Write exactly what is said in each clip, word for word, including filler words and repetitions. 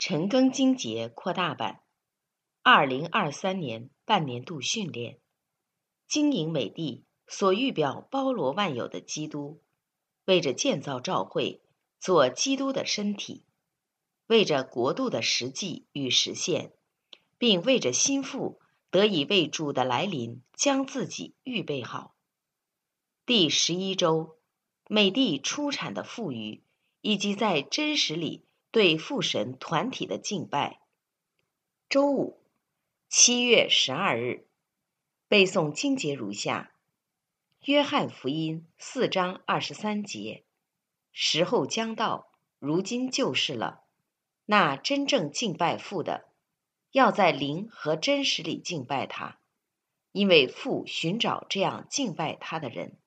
陈庚经节扩大版，二零二三年半年度训练。经营美地所预表包罗万有的基督，为着建造教会，做基督的身体，为着国度的实际与实现，并为着心腹得以为主的来临将自己预备好。第十一周，美地出产的富余，以及在真实里对父神团体的敬拜。周五，七月十二日，背诵经节如下：约翰福音四章二十三节，时候将到，如今就是了。那真正敬拜父的，要在灵和真实里敬拜他，因为父寻找这样敬拜他的人。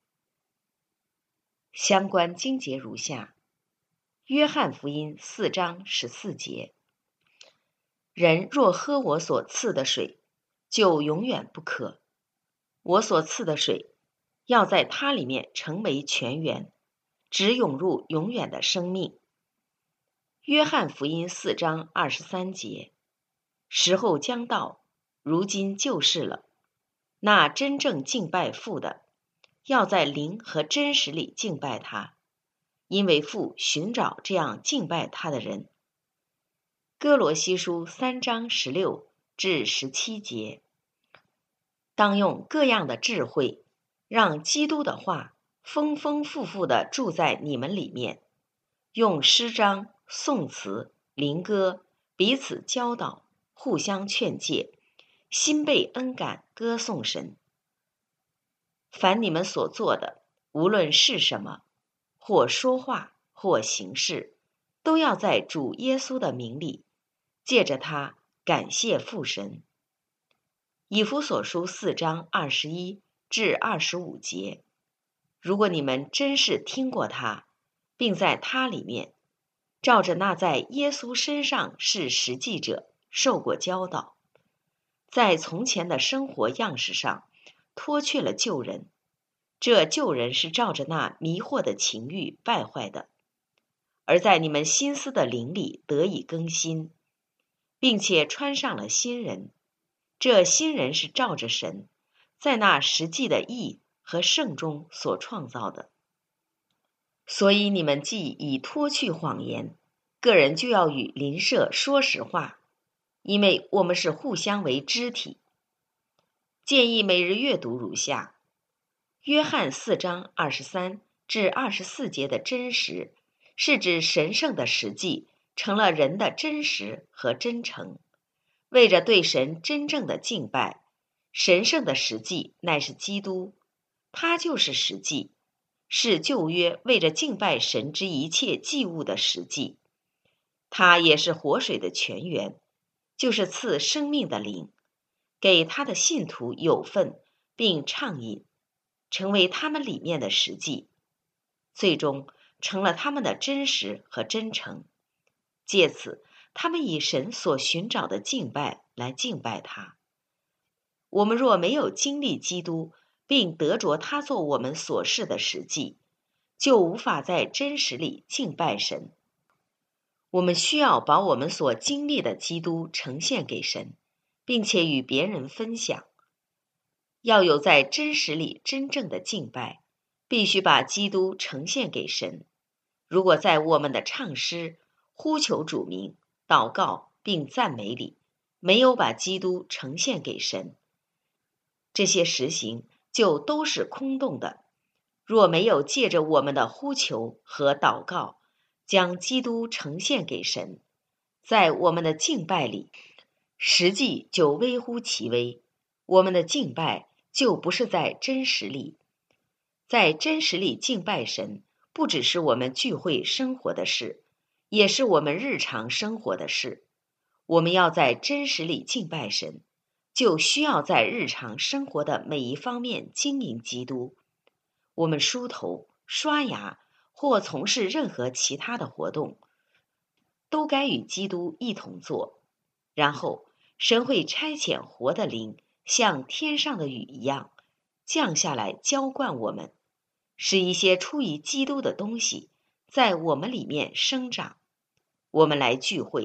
相关经节如下：约翰福音四章十四节，人若喝我所赐的水，就永远不渴。我所赐的水，要在它里面成为泉源，直涌入永远的生命。约翰福音四章二十三节，时候将到，如今就是了。那真正敬拜父的，要在灵和真实里敬拜他，因为父寻找这样敬拜他的人。哥罗西书三章十六至十七节，当用各样的智慧，让基督的话丰丰富富地住在你们里面，用诗章、颂词、灵歌彼此教导，互相劝诫，心被恩感歌颂神。凡你们所做的，无论是什么，或说话，或行事，都要在主耶稣的名里，借着他感谢父神。以弗所书四章二十一至二十五节，如果你们真是听过他，并在他里面，照着那在耶稣身上是实际者受过教导，在从前的生活样式上脱去了旧人，这旧人是照着那迷惑的情欲败坏的，而在你们心思的灵里得以更新，并且穿上了新人，这新人是照着神在那实际的义和圣中所创造的。所以你们既已脱去谎言，个人就要与邻舍说实话，因为我们是互相为肢体。建议每日阅读如下：约翰四章二十三至二十四节的真实，是指神圣的实际成了人的真实和真诚。为着对神真正的敬拜，神圣的实际乃是基督，他就是实际，是旧约为着敬拜神之一切祭物的实际。他也是活水的泉源，就是赐生命的灵，给他的信徒有份，并畅饮，成为他们里面的实际，最终成了他们的真实和真诚。借此他们以神所寻找的敬拜来敬拜他。我们若没有经历基督，并得着他做我们所事的实际，就无法在真实里敬拜神。我们需要把我们所经历的基督呈现给神，并且与别人分享。要有在真实里真正的敬拜，必须把基督呈现给神。如果在我们的唱诗、呼求主名、祷告并赞美里，没有把基督呈现给神，这些实行就都是空洞的。若没有借着我们的呼求和祷告，将基督呈现给神，在我们的敬拜里，实际就微乎其微，我们的敬拜就不是在真实里。在真实里敬拜神，不只是我们聚会生活的事，也是我们日常生活的事。我们要在真实里敬拜神，就需要在日常生活的每一方面经营基督。我们梳头、刷牙或从事任何其他的活动，都该与基督一同做。然后神会差遣活的灵，像天上的雨一样降下来浇灌我们，使一些出于基督的东西在我们里面生长。我们来聚会，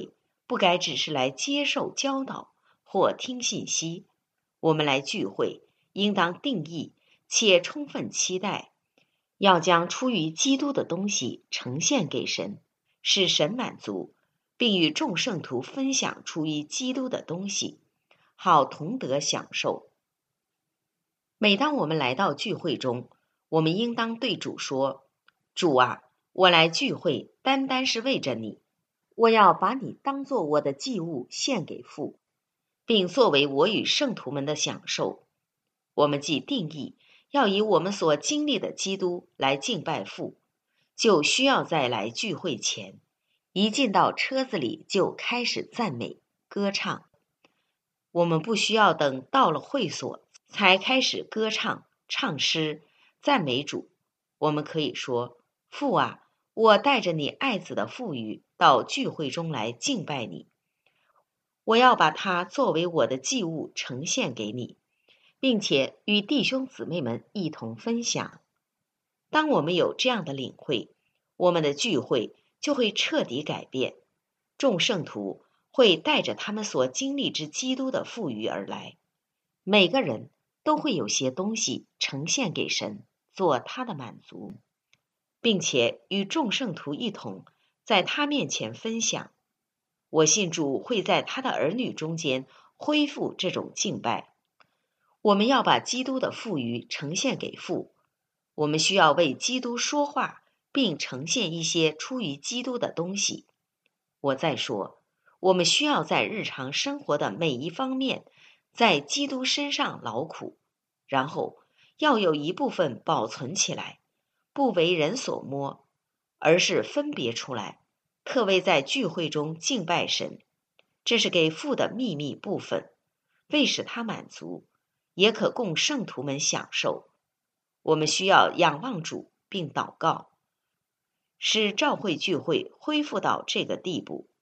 不该只是来接受教导或听信息。我们来聚会，应当定义且充分期待，要将出于基督的东西呈现给神，使神满足，并与众圣徒分享出于基督的东西，好同得享受。每当我们来到聚会中，我们应当对主说：主啊，我来聚会单单是为着你，我要把你当作我的祭物献给父，并作为我与圣徒们的享受。我们既定义要以我们所经历的基督来敬拜父，就需要在来聚会前，一进到车子里就开始赞美歌唱。我们不需要等到了会所才开始歌唱、唱诗、赞美主。我们可以说：父啊，我带着你爱子的赋予到聚会中来敬拜你，我要把它作为我的祭物呈现给你，并且与弟兄姊妹们一同分享。当我们有这样的领会，我们的聚会就会彻底改变。众圣徒会带着他们所经历之基督的赋予而来，每个人都会有些东西呈现给神，做他的满足，并且与众圣徒一同在他面前分享。我信主会在他的儿女中间恢复这种敬拜。我们要把基督的赋予呈现给父，我们需要为基督说话，并呈现一些出于基督的东西。我再说，我们需要在日常生活的每一方面在基督身上劳苦，然后要有一部分保存起来，不为人所摸，而是分别出来，特为在聚会中敬拜神。这是给父的秘密部分，为使他满足，也可供圣徒们享受。我们需要仰望主并祷告，使教会聚会恢复到这个地步。